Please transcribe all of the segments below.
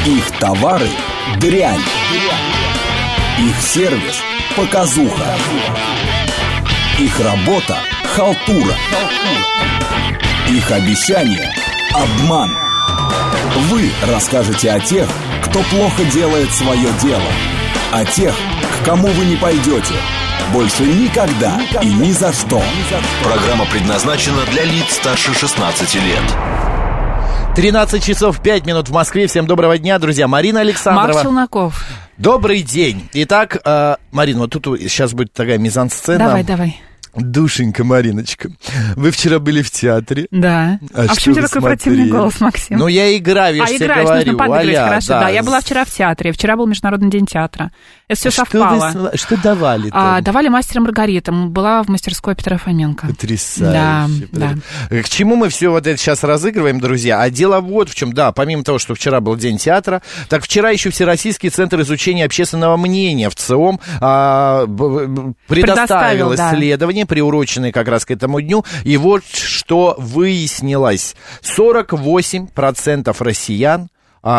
Их товары – дрянь. Их сервис – показуха. Их работа – халтура. Их обещания – обман. Вы расскажете о тех, кто плохо делает свое дело. О тех, к кому вы не пойдете. Больше никогда и ни за что. Программа предназначена для лиц старше 16 лет. 13 часов 5 минут в Москве. Всем доброго дня, друзья. Марина Александрова. Марк Челноков. Добрый день. Итак, Марина, вот тут сейчас будет такая мизансцена. Давай. Душенька, Мариночка, вы вчера были в театре. Да. А почему у тебя такой противный голос, Максим? Ну, я играю, я же тебе говорю. Нужно подыграть, хорошо, да. Я была вчера в театре. Вчера был Международный день театра. Это все совпало. Что давали-то? Давали «Мастера и Маргарита». Была в мастерской Петра Фоменко. Потрясающе. Да. К чему мы все вот это сейчас разыгрываем, друзья? А дело вот в чем. Да, помимо того, что вчера был День театра, так вчера еще Всероссийский центр изучения общественного мнения в ЦИОМ предоставил исследование, приуроченные как раз к этому дню, и вот что выяснилось. 48% россиян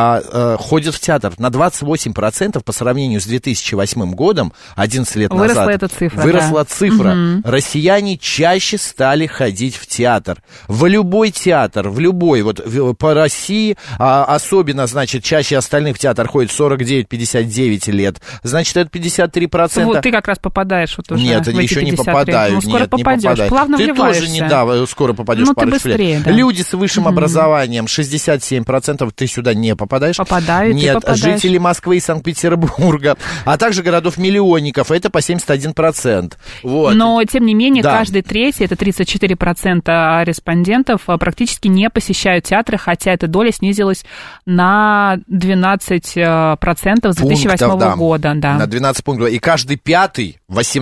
ходят в театр. На 28% по сравнению с 2008 годом, 11 лет назад, выросла цифра. Россияне чаще стали ходить в театр. В любой театр, в любой, вот по России, особенно, значит, чаще остальных в театр ходит 49-59 лет. Значит, это 53%. Вот ты как раз попадаешь вот уже. Нет, еще не попадаю. Ну, скоро попадешь, плавно вливаешься. Ты тоже скоро попадешь. Ну, ты быстрее, да. Люди с высшим образованием, 67%, ты сюда не попадаешь? Попадаю, нет, ты попадаешь. Жители Москвы и Санкт-Петербурга, а также городов-миллионников, это по 71%. Вот. Но, тем не менее, каждый третий, это 34% респондентов, практически не посещают театры, хотя эта доля снизилась на 12% с 2008 года. Да. На 12 пунктов. И каждый пятый,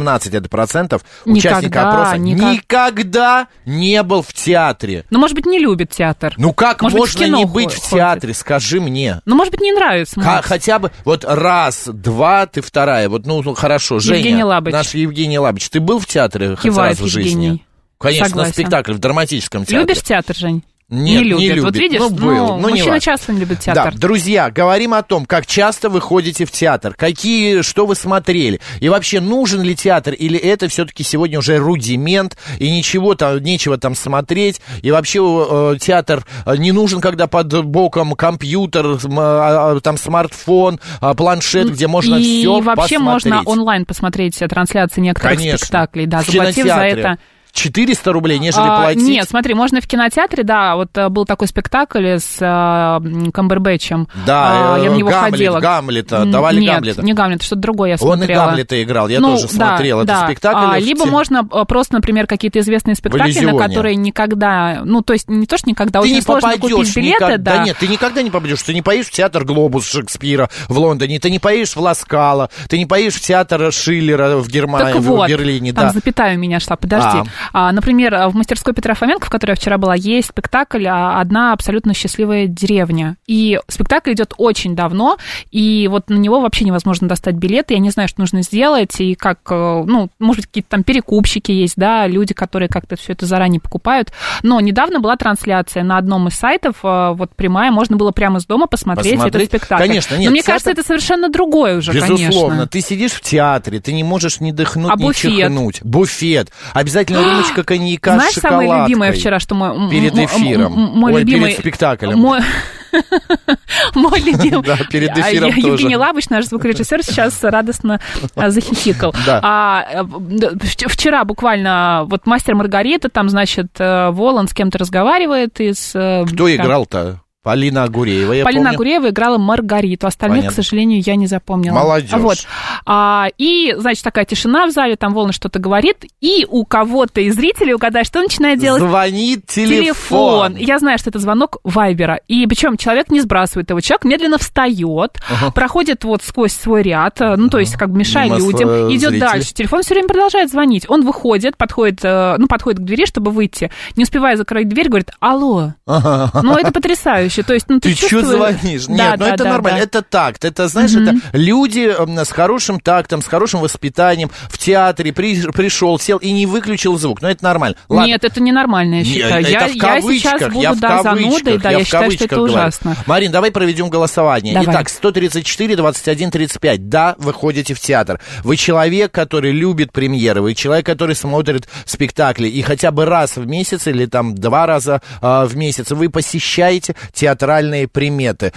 18% участника опроса никогда не был в театре. Ну, может быть, не любит театр. Ну, как можно не быть в театре, скажи мне. Ну, может быть, не нравится. Хотя бы вот раз, два, ты вторая. Вот, ну, хорошо, Женя, наш Евгений Лабыч, ты был в театре хоть раз в жизни? Евгений. Конечно, Согласен. На спектакле, в драматическом театре. Любишь театр, Жень? Нет, не любит. Вот видишь, мужчины часто не любят театр. Да, друзья, говорим о том, как часто вы ходите в театр, что вы смотрели, и вообще нужен ли театр, или это все-таки сегодня уже рудимент, и нечего там смотреть, и вообще театр не нужен, когда под боком компьютер, там смартфон, планшет, где можно все посмотреть. И вообще можно онлайн посмотреть трансляции некоторых спектаклей, да, заплатив за это 400 рублей, нежели платить? Нет, смотри, можно в кинотеатре, да, вот был такой спектакль с Камбербэтчем. Да, я на него ходила. Гамлета, давали Нет, Гамлета. Не Гамлет, что-то другое я смотрела. Он и Гамлета играл, я тоже смотрел этот спектакль. Либо можно просто, например, какие-то известные спектакли, на которые никогда, ну, то есть не то, что никогда, ты очень сложно попадешь, купить билеты. Да нет, ты никогда не попадешь, ты не поедешь в театр «Глобус» Шекспира в Лондоне, ты не поедешь в Ласкало, ты не поедешь в театр Шиллера в Германии, так вот, в Берлине. Там запятая у меня шла, подожди. Например, в мастерской Петра Фоменко, в которой я вчера была, есть спектакль «Одна абсолютно счастливая деревня». И спектакль идет очень давно, и вот на него вообще невозможно достать билеты. Я не знаю, что нужно сделать, и как, ну, может быть, какие-то там перекупщики есть, да, люди, которые как-то все это заранее покупают. Но недавно была трансляция на одном из сайтов, вот прямая, можно было прямо с дома посмотреть этот спектакль. Конечно, нет. Но мне кажется, это совершенно другое уже, безусловно. конечно. Ты сидишь в театре, ты не можешь ни дыхнуть, ни буфет? Чихнуть. Буфет. Обязательно рюмочка коньяка. Знаешь, самое любимое вчера, что перед эфиром. Мой любимый... перед спектаклем. Мой любимый... Да, перед эфиром тоже. Евгений Лабыч, наш звукорежиссер, сейчас радостно захихикал. Вчера буквально вот «Мастер и Маргарита», там, значит, Волан с кем-то разговаривает из... Кто играл-то? Полина Агуреева, я Полина помню. Агуреева играла Маргариту, остальных, Понятно. к сожалению, я не запомнила. Молодежь. Вот. И, значит, такая тишина в зале, там Волна что-то говорит, и у кого-то из зрителей, угадай, что начинает делать? Звонит телефон. Я знаю, что это звонок Вайбера, и причем человек не сбрасывает его, человек медленно встает, проходит вот сквозь свой ряд, ну, то есть как бы мешая людям, идет дальше, телефон все время продолжает звонить, он выходит, подходит к двери, чтобы выйти, не успевая закрыть дверь, говорит: алло. Ну, это потрясающе. звонишь, и то есть, ну, ты что чувствуешь... звонишь? Нет, это нормально, это такт, это, знаешь, это люди с хорошим тактом, с хорошим воспитанием, в театре пришел, сел и не выключил звук, но это нормально. Ладно. Нет, это ненормально, я считаю. Это в кавычках, я сейчас буду, занудой, да, я считаю, что это ужасно. Марин, давай проведем голосование. Давай. Итак, 134, 21, 35. Да, вы ходите в театр. Вы человек, который любит премьеры, вы человек, который смотрит спектакли, и хотя бы раз в месяц или там 2 раза в месяц вы посещаете театральные премьеры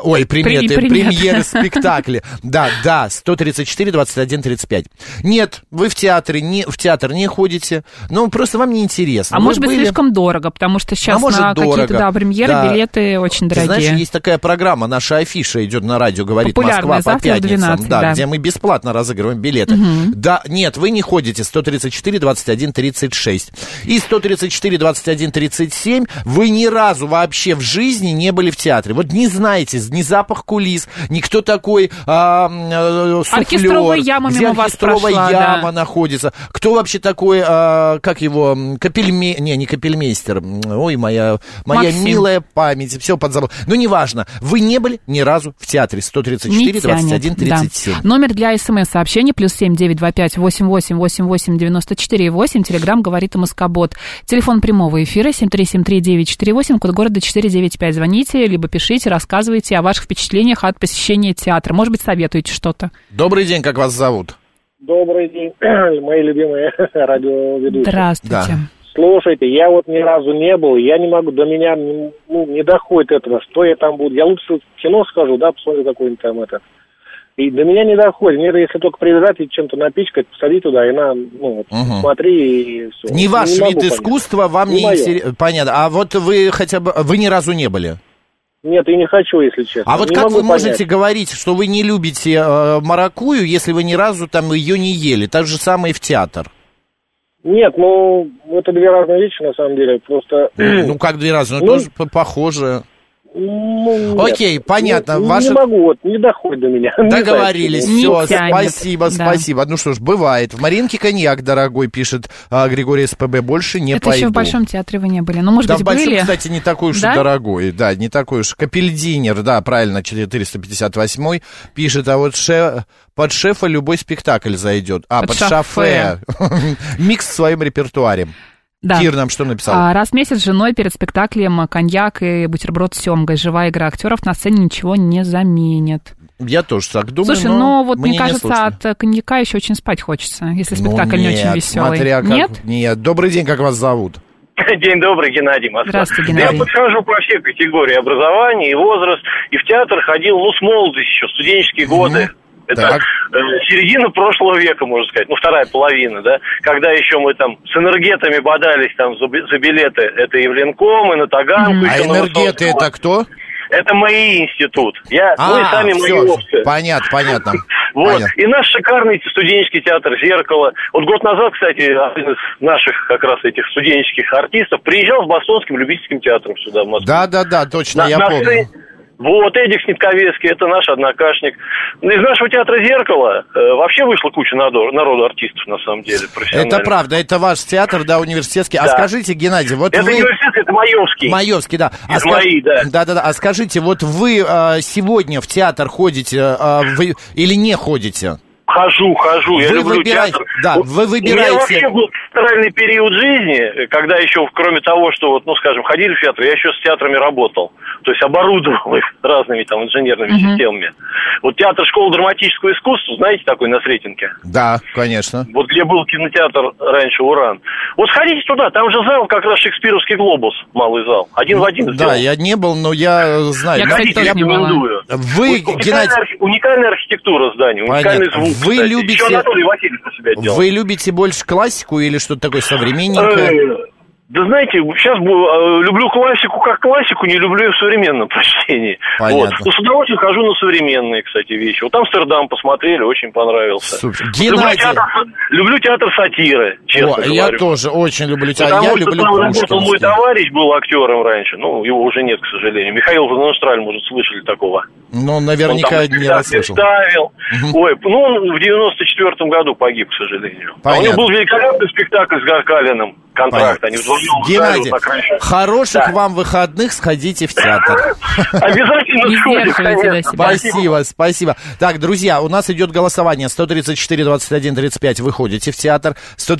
спектакли. Да, 134, 21, 35. Нет, вы в театр не ходите, ну, просто вам не интересно. А может быть, слишком дорого, потому что сейчас на какие-то премьеры билеты очень дорогие. Ты знаешь, есть такая программа, наша афиша идет на радио, говорит Москва по пятницам, 12, да, где мы бесплатно разыгрываем билеты. Да, нет, вы не ходите, 134, 21, 36. И 134, 21, 37, вы ни разу вообще в жизни не были в театре. Вот не знаете ни запах кулис, ни кто такой суфлер, оркестровая яма где мимо вас оркестровая прошла, яма находится. Кто вообще такой, как его, не капельмейстер, ой, моя милая память, все подзабыл. Ну, неважно, вы не были ни разу в театре. 134, 21, 37. Да. Номер для СМС-сообщений +7 925 88 88 94 8. Телеграм говорит МСК-бот. Телефон прямого эфира 7373948, код города 495. Звоните, либо пишите, рассказывайте о ваших впечатлениях от посещения театра. Может быть, советуете что-то. Добрый день, как вас зовут? Добрый день, мои любимые радиоведущие. Здравствуйте. Да. Слушайте, я вот ни разу не был, я не могу, до меня не доходит этого, что я там буду. Я лучше в кино схожу, да, посмотрю какой-нибудь там этот. И до меня не доходит. Мне если только привязать и чем-то напичкать, посади туда, и смотри, и все. Не ваш вид искусства, вам не интересно. Понятно. А вот вы вы ни разу не были? Нет, и не хочу, если честно. А вот как вы можете говорить, что вы не любите маракую, если вы ни разу там ее не ели? Так же самое и в театр. Нет, это 2 разные вещи, на самом деле, просто... Ну, как 2 разные, тоже похоже. Окей, понятно. Не могу, не доходит до меня. Договорились, все, спасибо, да. спасибо. Ну что ж, бывает. В Маринке коньяк дорогой, пишет Григорий СПБ, больше не пойду. Это еще в Большом театре вы не были. Ну, может быть, были. В Большом, кстати, не такой уж и дорогой. Да, не такой уж. Капельдинер, да, правильно, 458 пишет, а вот под шефа любой спектакль зайдет. Под шафе. Микс в своем репертуаре. Да. Кир нам что написал? Раз в месяц с женой перед спектаклем коньяк и бутерброд с семгой. Живая игра актеров на сцене ничего не заменит. Я тоже так думаю. Слушай, но вот мне кажется, от коньяка еще очень спать хочется, если спектакль не очень веселый. Нет? Добрый день, как вас зовут? День добрый, Геннадий, Москва. Здравствуйте, Геннадий. Я подхожу по всей категории образования и возраст, и в театр ходил, с молодости еще, студенческие годы. Это середина прошлого века, можно сказать, вторая половина, да, когда еще мы там с энергетами бодались там за билеты, это и в Ленком, и на Таганку. А энергеты это кто? Это МАИ институт. Мы сами МАИовцы. Понятно. Вот. И наш шикарный студенческий театр «Зеркало». Вот год назад, кстати, один из наших как раз этих студенческих артистов приезжал с Бостонским любительским театром сюда, в Москву. Да, точно, я помню. Вот, Эдик Снитковецкий, это наш однокашник. Из нашего театра «Зеркало» вообще вышла куча народу артистов, на самом деле, профессиональных. Это правда, это ваш театр, да, университетский. Да. А скажите, Геннадий, вот это университет, это Маевский. Маевский, да. Да. А скажите, вот вы сегодня в театр ходите или не ходите? Хожу, я люблю театр. Да, вы выбираете. У меня вообще был театральный период жизни, когда еще, кроме того, что, ходили в театр, я еще с театрами работал. То есть оборудовал их разными там инженерными системами. Вот театр школы драматического искусства, знаете, такой на Сретенке? Да, конечно. Вот где был кинотеатр раньше «Уран». Вот сходите туда, там же зал как раз шекспировский «Глобус», малый зал. Один в один сделал. Да, я не был, но я знаю. Я, кстати, тоже не была. Уникальная архитектура здания, уникальный звук. Вы любите... Еще Анатолий Васильев у себя делал. Вы любите больше классику или что-то такое современненькое? Да знаете, сейчас люблю классику как классику, не люблю ее в современном прочтении. Вот. Но с удовольствием хожу на современные, кстати, вещи. Вот Амстердам посмотрели, очень понравился. Люблю театр сатиры, честно говоря. Я тоже очень люблю театр. Потому что там работал мой товарищ, был актером раньше. Его уже нет, к сожалению. Михаил Ванестраль, может, слышали такого. Ну, наверняка не раз слышал. Ой, ну он в 94-м году погиб, к сожалению. Понятно. У него был великолепный спектакль с Гаркалиным. Контракт. Они вдвоем Геннадий, хороших вам выходных, сходите в театр. Обязательно сходите, конечно. Спасибо. Так, друзья, у нас идет голосование. 134-21-35 вы ходите в театр.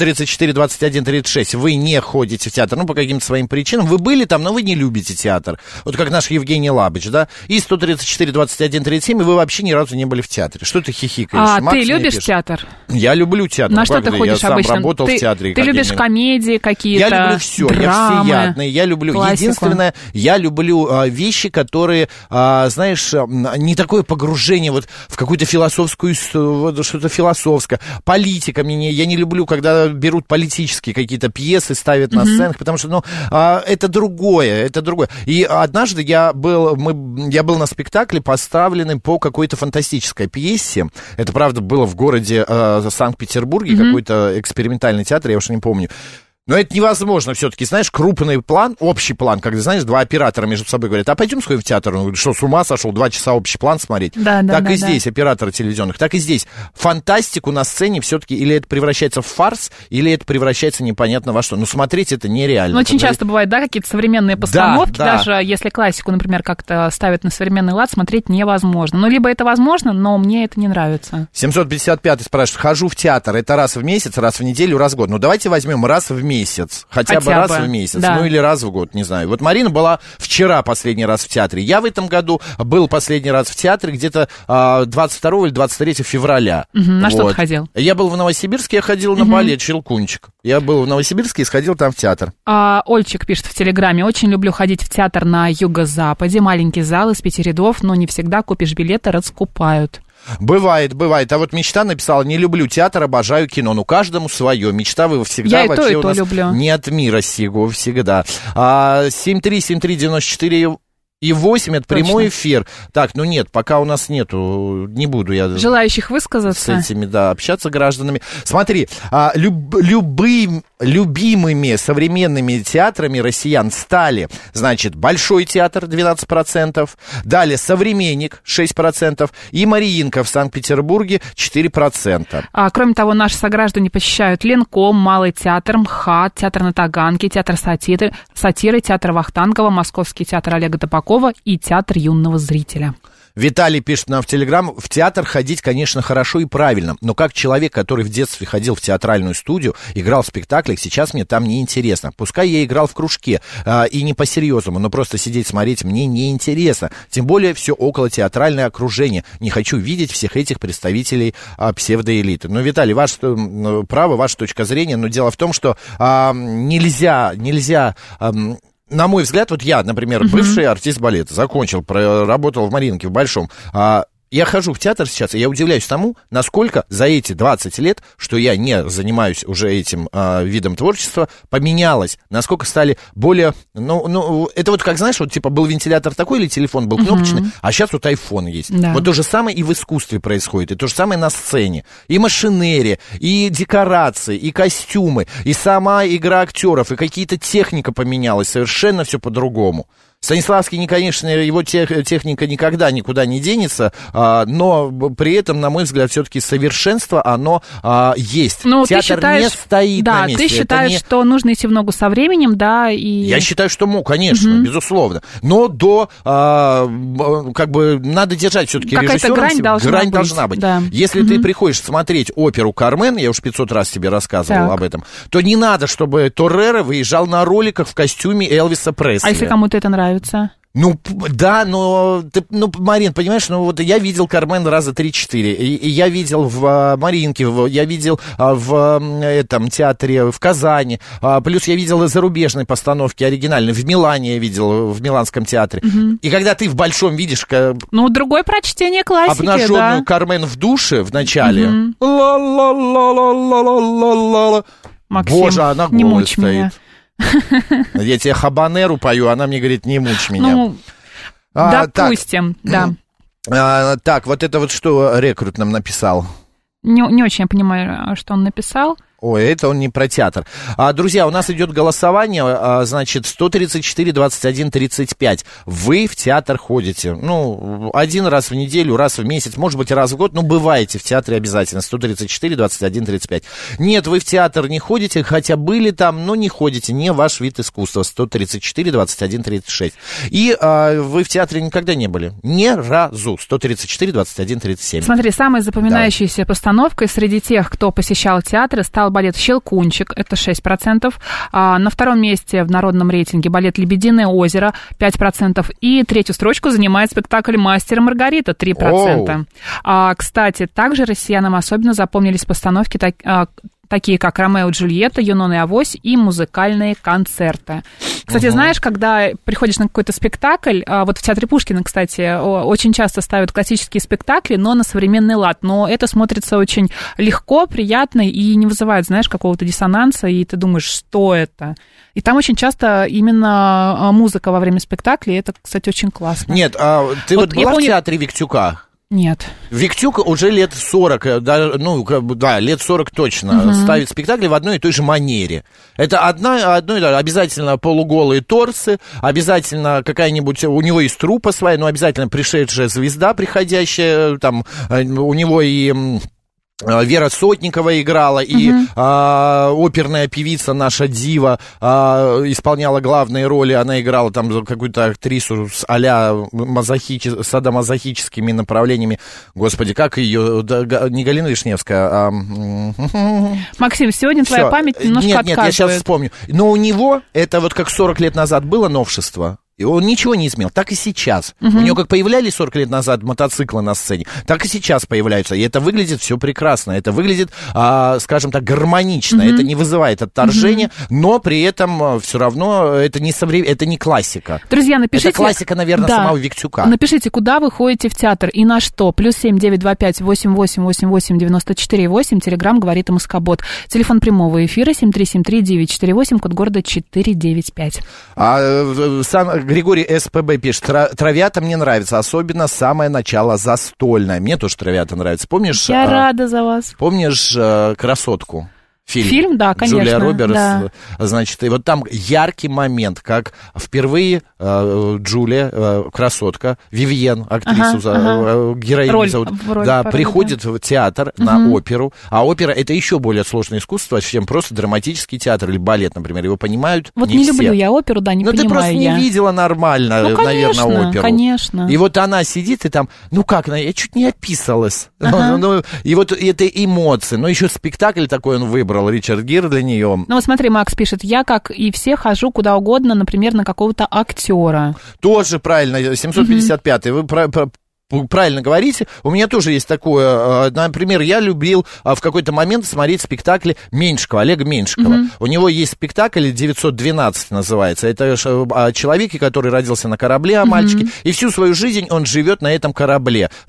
134-21-36 вы не ходите в театр. Ну, по каким-то своим причинам. Вы были там, но вы не любите театр. Вот как наш Евгений Лабыч, да? И 134-21-37, и вы вообще ни разу не были в театре. Что ты хихикаешь? А ты любишь театр? Я люблю театр. На что ты ходишь обычно? Я сам работал в театре. Ты любишь комедии какие-то, я люблю все, драмы, я всеядный, я люблю. классику. Единственное, я люблю вещи, которые, знаешь, не такое погружение вот в какую-то философскую, вот, что-то философское. Политика мне, я не люблю, когда берут политические какие-то пьесы, ставят на сценах, потому что, это другое. И однажды я был на спектакле, поставленный по какой-то фантастической пьесе. Это, правда, было в городе Санкт-Петербурге, какой-то экспериментальный театр, я уж не помню. Но это невозможно все-таки, знаешь, крупный план, общий план, когда, знаешь, два оператора между собой говорят, а пойдем сходим в театр? Он говорит, что, с ума сошел, 2 часа общий план смотреть? Так и здесь, операторы телевизионных, так и здесь. Фантастику на сцене все-таки или это превращается в фарс, или это превращается непонятно во что. Но смотреть это нереально. Ну, очень часто бывает, да, какие-то современные постановки, даже если классику, например, как-то ставят на современный лад, смотреть невозможно. Ну, либо это возможно, но мне это не нравится. 755 спрашивает, хожу в театр, это раз в месяц, раз в неделю, раз в год. Ну, давайте возьмем раз в месяц. Хотя бы раз в месяц, да. Ну или раз в год, не знаю. Вот Марина была вчера последний раз в театре. Я в этом году был последний раз в театре где-то 22 или 23 февраля. На что ты ходил? Я был в Новосибирске, я ходил на балет «Щелкунчик». Я был в Новосибирске и сходил там в театр. Ольчик пишет в Телеграме. Очень люблю ходить в театр на юго-западе. Маленький зал из 5 рядов, но не всегда купишь билеты, раскупают. Бывает. А вот Мечта написала, не люблю театр, обожаю кино. Ну, каждому свое. Мечта вы всегда я вообще и то, у нас люблю. Не от мира сего, всегда. 7373948 и 8 это прямой эфир. Так, ну нет, пока у нас нету, не буду я... Желающих высказаться? С этими, да, общаться гражданами. Смотри, любимыми современными театрами россиян стали, значит, Большой театр 12%, далее Современник 6% и Мариинка в Санкт-Петербурге 4%. Кроме того, наши сограждане посещают Ленком, Малый театр, МХАТ, театр на Таганке, театр сатиры, театр Вахтангова, Московский театр Олега Топакова и театр юного зрителя. Виталий пишет нам в Телеграм, в театр ходить, конечно, хорошо и правильно, но как человек, который в детстве ходил в театральную студию, играл в спектаклях, сейчас мне там неинтересно. Пускай я играл в кружке, и не по-серьезному, но просто сидеть, смотреть мне неинтересно. Тем более все околотеатральное окружение. Не хочу видеть всех этих представителей псевдоэлиты. Ну, Виталий, ваше право, ваша точка зрения, но дело в том, что нельзя... На мой взгляд, вот я, например, бывший артист балета, закончил, работал в Мариинке, в Большом. Я хожу в театр сейчас, и я удивляюсь тому, насколько за эти 20 лет, что я не занимаюсь уже этим видом творчества, поменялось. Насколько стали более... Ну, это вот как, знаешь, вот типа был вентилятор такой или телефон был кнопочный, а сейчас вот iPhone есть. Да. Вот то же самое и в искусстве происходит, и то же самое на сцене. И машинерия, и декорации, и костюмы, и сама игра актеров, и какие-то техника поменялась, совершенно все по-другому. Станиславский, конечно, его техника никогда никуда не денется, но при этом, на мой взгляд, все-таки совершенство, оно есть. Но театр не стоит на месте. Да, ты считаешь, что нужно идти в ногу со временем, да, и... Я считаю, что конечно, безусловно. Но как бы, надо держать все-таки режиссером. Грань должна быть. Да. Если ты приходишь смотреть оперу «Кармен», я уж 500 раз тебе рассказывал об этом, то не надо, чтобы Торрера выезжал на роликах в костюме Элвиса Пресли. А если кому-то это нравится? Ну, да, но, Марин, понимаешь, вот я видел «Кармен» раза 3-4, и я видел в Мариинке, я видел в этом театре в Казани, плюс я видел и зарубежные постановки оригинальные, в Милане я видел, в Миланском театре. И когда ты в Большом видишь... Ну, другое прочтение классики, обнаженную Кармен в душе в начале. Ла-ла-ла-ла-ла-ла-ла-ла-ла. Максим, Боже, она голая стоит. Меня. Я тебе хабанеру пою, она мне говорит, не мучь меня. Ну, допустим, да. Так, вот это вот что рекрут нам написал? Не очень я понимаю, что он написал. Ой, это он не про театр. Друзья, у нас идет голосование, значит, 134, 21, 35. Вы в театр ходите, ну, один раз в неделю, раз в месяц, может быть, раз в год, но бываете в театре обязательно. 134, 21, 35. Нет, вы в театр не ходите, хотя были там, но не ходите, не ваш вид искусства. 134, 21, 36. И вы в театре никогда не были? Ни разу. 134, 21, 37. Смотри, самой запоминающейся постановкой среди тех, кто посещал театры, стал балет «Щелкунчик», это 6%. На втором месте в народном рейтинге балет «Лебединое озеро», 5%. И третью строчку занимает спектакль «Мастер и Маргарита», 3%. Кстати, также россиянам особенно запомнились постановки такие как «Ромео и Джульетта», «Юнона и Авось» и музыкальные концерты. Кстати, знаешь, когда приходишь на какой-то спектакль, вот в Театре Пушкина, кстати, очень часто ставят классические спектакли, но на современный лад. Но это смотрится очень легко, приятно и не вызывает, знаешь, какого-то диссонанса, и ты думаешь, что это? И там очень часто именно музыка во время спектакля, и это, кстати, очень классно. Нет, ты вот была в театре Виктюка? Нет. Виктюк уже лет 40, лет 40 точно, ставит спектакли в одной и той же манере. Это обязательно полуголые торсы, обязательно какая-нибудь, у него есть труппа своя, но обязательно пришедшая звезда, приходящая, там, у него и... Вера Сотникова играла, и оперная певица наша Дива исполняла главные роли. Она играла там какую-то актрису с а-ля садомазохическими направлениями. Господи, как ее... Не Галина Вишневская, а... Максим, сегодня твоя память немножко отказывает. Нет, я сейчас вспомню. Но у него, это вот как 40 лет назад было новшество. И он ничего не изменил, так и сейчас. У него как появлялись 40 лет назад мотоциклы на сцене, так и сейчас появляются. И это выглядит все прекрасно, это выглядит, скажем так, гармонично, это не вызывает отторжения, но при этом все равно это не классика. Друзья, напишите... Это классика, наверное, самого Виктюка. Напишите, куда вы ходите в театр и на что. +7 925 88 88 94 8, Телеграм говорит МСК-бот. Телефон прямого эфира 7373948, код города 495. Григорий СПБ пишет, «Травята мне нравится, особенно самое начало застольное». Мне тоже «Травята» нравится. Помнишь? Я рада за вас. Помнишь «Красотку»? Фильм, да, конечно. Джулия Робертс, да. Значит, и вот там яркий момент, как впервые Джулия, красотка, Вивьен, актрису, героиню зовут, приходит в театр на оперу, а опера — это еще более сложное искусство, чем просто драматический театр или балет, например, его понимают вот не все. люблю я оперу, да, не понимаю. Но ты просто не видела нормально, наверное, оперу. Конечно. И вот она сидит, и там, я чуть не описалась. И вот это эмоции, но еще спектакль такой он выбрал, Ричард Гир для нее. Ну вот смотри, Макс пишет, я, как и все, хожу куда угодно, например, на какого-то актера. Тоже правильно, 755-й, вы правильно говорите. У меня тоже есть такое. Например, я любил в какой-то момент смотреть спектакли Меньшикова, Олега Меньшикова. У него есть спектакль 912 называется. Это о человеке, который родился на корабле, о мальчике, и всю свою жизнь он живет на этом корабле. В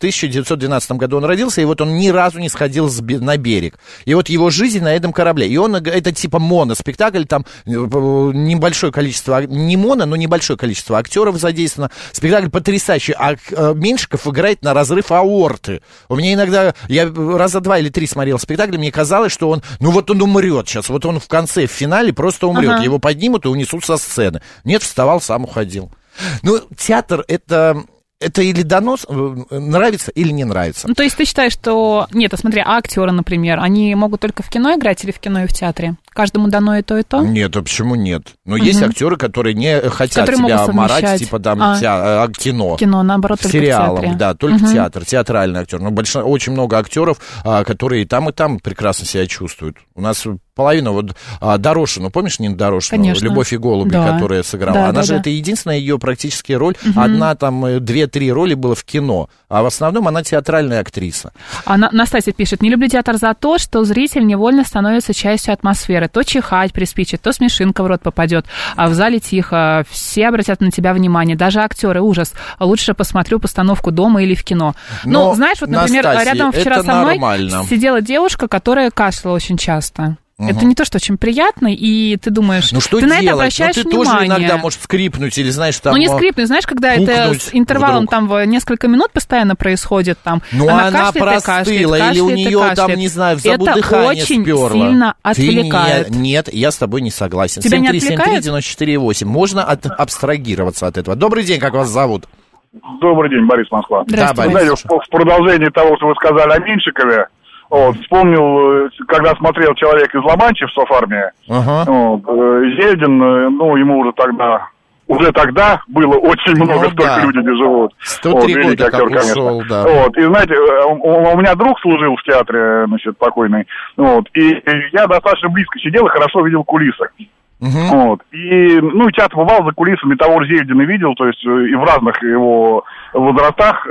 1912 году он родился, и вот он ни разу не сходил на берег. И вот его жизнь на этом корабле. И это типа моноспектакль, там небольшое количество, не моно, но небольшое количество актеров задействовано. Спектакль потрясающий. Меньшиков играет на разрыв аорты. У меня иногда, я раза 2 или 3 смотрел спектакль, мне казалось, что он умрет сейчас. Вот он в конце, в финале просто умрет. Его поднимут и унесут со сцены. Нет, вставал, сам уходил. Театр это или донос, нравится или не нравится. То есть ты считаешь, что... Нет, смотри, актеры, например, они могут только в кино играть или в кино и в театре? Каждому дано и то, и то? Нет, а почему нет? Но есть актеры, которые не хотят тебя марать, типа там кино. Кино, наоборот, только сериалом, в театре. Да, только театр, театральный актер. Но очень много актеров, которые и там прекрасно себя чувствуют. У нас половина, Дорошину, помнишь Нину Дорошину? Конечно. «Любовь и голуби», которая сыграла. Она же, это единственная ее практически роль. Одна там, 2-3 роли было в кино. А в основном она театральная актриса. Настасья пишет, не люблю театр за то, что зритель невольно становится частью атмосферы. То чихать приспичит, то смешинка в рот попадет. А в зале тихо, все обратят на тебя внимание. Даже актеры, ужас. Лучше посмотрю постановку дома или в кино. Знаешь, вот, например, Настасья, рядом вчера со мной нормально. Сидела девушка, которая кашляла очень часто. Это не то, что очень приятно, и ты думаешь, ну, что ты делать? на это обращаешь ты внимание. Тоже иногда можешь скрипнуть или, знаешь, там... Ну, не скрипнуть, знаешь, когда это с интервалом там в несколько минут постоянно происходит, там, ну, она простыла, или у нее там, не знаю, в забуд дыхание сперло. Это очень сильно отвлекает. Нет, я с тобой не согласен. Тебя не отвлекает? 7373948. Можно абстрагироваться от этого. Добрый день, как вас зовут? Добрый день, Борис, Москва. Здравствуйте. Знаете, в продолжении того, что вы сказали о Меньшикове, вспомнил, когда смотрел «Человек из Ла-Манчи» в Софармии, Зельдин, ему уже тогда было очень много, столько люди не живут. 103 года актер, как ушел, да. И знаете, у меня друг служил в театре, покойный, и я достаточно близко сидел и хорошо видел кулисы. И часто бывал за кулисами того же Зельдина видел, то есть и в разных его возрастах,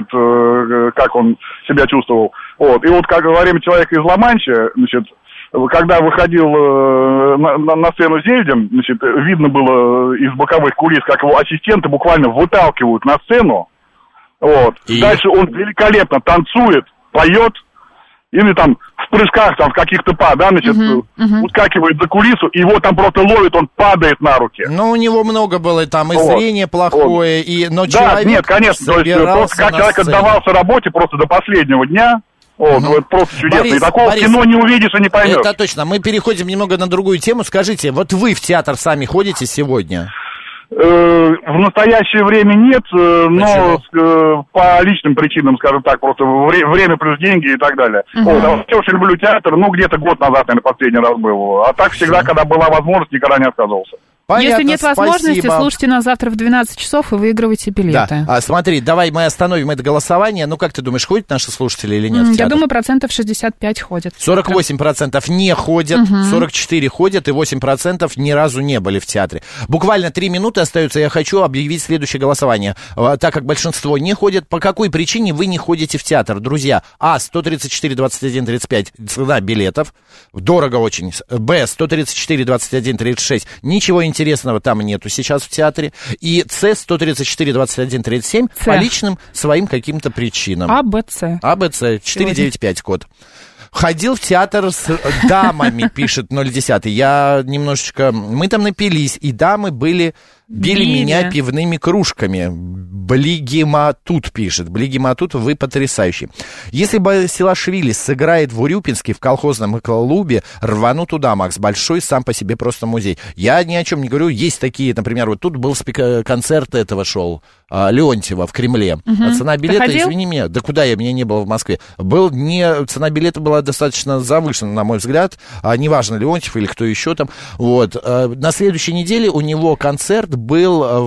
как он себя чувствовал. И вот как во время «Человека из Ла-Манчи», когда выходил на сцену Зельдин, видно было из боковых кулис, как его ассистенты буквально выталкивают на сцену. И дальше он великолепно танцует, поет, или там в прыжках, там в каких-то ускакивает за кулису, и его там просто ловит, он падает на руки. Ну, у него много было там и зрение плохое, но да, человек нет, конечно, то есть просто как человек отдавался работе просто до последнего дня. Это просто чудесно. Борис, и такого в кино не увидишь и не поймешь. Это точно. Мы переходим немного на другую тему. Скажите, вот вы в театр сами ходите сегодня? В настоящее время нет, но по личным причинам, скажем так, просто время плюс деньги и так далее. Я вообще очень люблю театр, где-то год назад, наверное, последний раз был. А так всегда, когда была возможность, никогда не отказывался. Понятно, если нет возможности, спасибо. Слушайте нас завтра в 12 часов и выигрывайте билеты. Да. Смотри, давай мы остановим это голосование. Ну, как ты думаешь, ходят наши слушатели или нет? Я думаю, 65% ходят. 48% не ходят, 44% ходят, и 8% ни разу не были в театре. Буквально 3 минуты остается, я хочу объявить следующее голосование. Так как большинство не ходят, по какой причине вы не ходите в театр? Друзья, 134 21 35 цена билетов, дорого очень. Б, 134 21 36, ничего интересного там нету сейчас в театре. И С, 134 21 37, по личным своим каким-то причинам. АБЦ. 495 код. Ходил в театр с дамами, пишет 010. Я немножечко... Мы там напились, и дамы били меня пивными кружками. Блигиматут пишет. Блигиматут, вы потрясающий. Если Басилашвили сыграет в Урюпинске в колхозном клубе, рвану туда, Макс. Большой сам по себе просто музей. Я ни о чем не говорю. Есть такие, например, вот тут был концерт этого шел, Леонтьева в Кремле. А цена билета, извини меня, да куда я, меня не было в Москве. Цена билета была достаточно завышена, на мой взгляд. Неважно, Леонтьев или кто еще там. На следующей неделе у него концерт был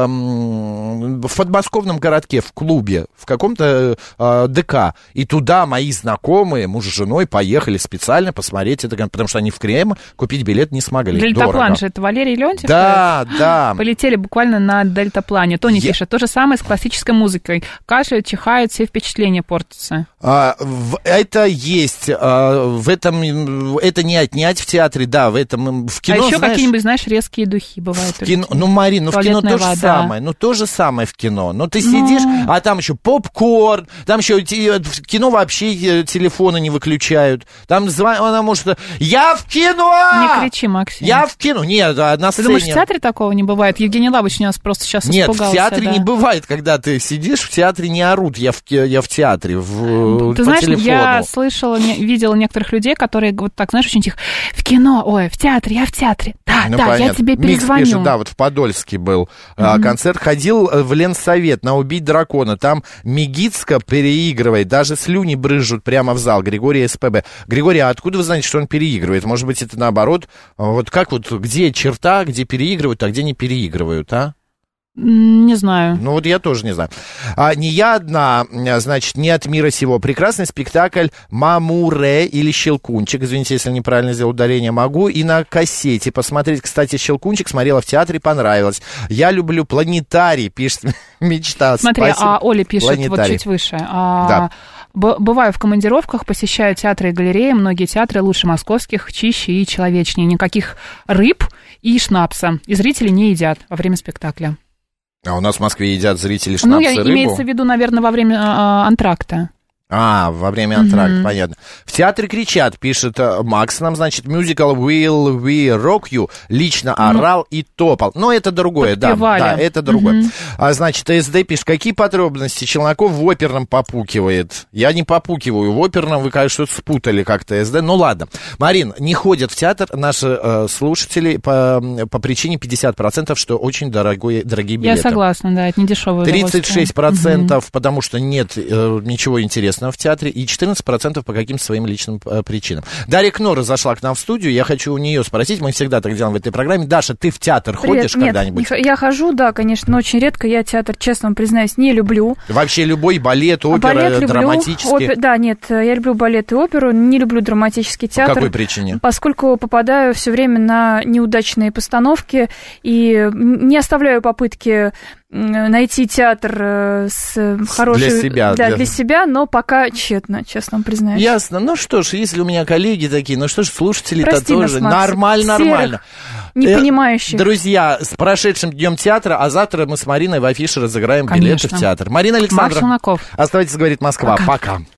в подмосковном городке, в клубе, в каком-то ДК. И туда мои знакомые, муж с женой, поехали специально посмотреть это, потому что они в Крем купить билет не смогли. Дельтаплан же, это Валерий Леонтьев? Да. Полетели буквально на дельтаплане. Тони пишет, то же самое с классической музыкой. Кашляют, чихают, все впечатления портятся. Это есть. В этом это не отнять в театре, да, в этом в кино. А еще какие-нибудь, знаешь, резкие духи бывают. В кино, Марин, в кино то же самое. То же самое в кино. Ты сидишь, а там еще попкорн, там еще в кино вообще телефоны не выключают. Там она может... Я в кино! Не кричи, Максим. Я в кино. Нет, на сцене... Ты думаешь, в театре такого не бывает? Евгений Лавович у нас просто сейчас испугался. Нет, в театре не бывает, когда ты сидишь, в театре не орут. Я в театре, ты знаешь, телефону. Я слышала, видела некоторых людей, которые вот так, знаешь, очень тихо, в кино, в театре, я в театре. Да, понятно. Я тебе перезвоню. Микс пишет, вот в Подольске был концерт. Ходил в Ленсовет на «Убить дракона». Там Мегицка переигрывает, даже слюни брызжут прямо в зал. Григорий СПБ. Григорий, а откуда вы знаете, что он переигрывает? Может быть, это наоборот? Где черта, где переигрывают, а где не переигрывают, а? Не знаю. Я тоже не знаю. Не я одна, значит, не от мира сего. Прекрасный спектакль «Мамуре» или «Щелкунчик». Извините, если неправильно сделал ударение. Могу и на кассете посмотреть. Кстати, «Щелкунчик» смотрела в театре, понравилось. Я люблю «Планетарий», пишет мечта. Смотри, Оля пишет «Планетарий». Вот чуть выше. Да. Бываю в командировках, посещаю театры и галереи. Многие театры лучше московских, чище и человечнее. Никаких рыб и шнапса. И зрители не едят во время спектакля. А у нас в Москве едят зрители шнапс и рыбу? Имеется в виду, наверное, во время антракта. Во время антракта, понятно. В театре кричат, пишет Макс нам, значит, мюзикл Will We Rock You лично орал и топал. Но это другое, да, это другое. Значит, СД пишет, какие подробности? Челноков в оперном попукивает. Я не попукиваю в оперном, вы, конечно, что-то спутали как-то СД. Ну ладно. Марин, не ходят в театр наши слушатели по причине 50%, что очень дорогие билеты. Я согласна, да, это не дешевое удовольствие. 36%, потому что нет ничего интересного в театре, и 14% по каким-то своим личным причинам. Дарья Кнора зашла к нам в студию, я хочу у нее спросить, мы всегда так делаем в этой программе. Даша, ты в театр ходишь когда-нибудь? Я хожу, да, конечно, но очень редко. Я театр, честно вам признаюсь, не люблю. Вообще любой балет, опера, балет драматический? Да, нет, я люблю балет и оперу, не люблю драматический театр. По какой причине? Поскольку попадаю все время на неудачные постановки и не оставляю попытки найти театр с хорошей... Для себя. Да, для себя, но пока тщетно, честно вам признаюсь. Ясно. Ну что ж, если у меня коллеги такие, ну что ж, слушатели-то прости тоже. Нас, Нормально. Непонимающих. Друзья, с прошедшим днем театра, а завтра мы с Мариной в афише разыграем билеты в театр. Марина Александровна, оставайтесь, говорит Москва. Пока.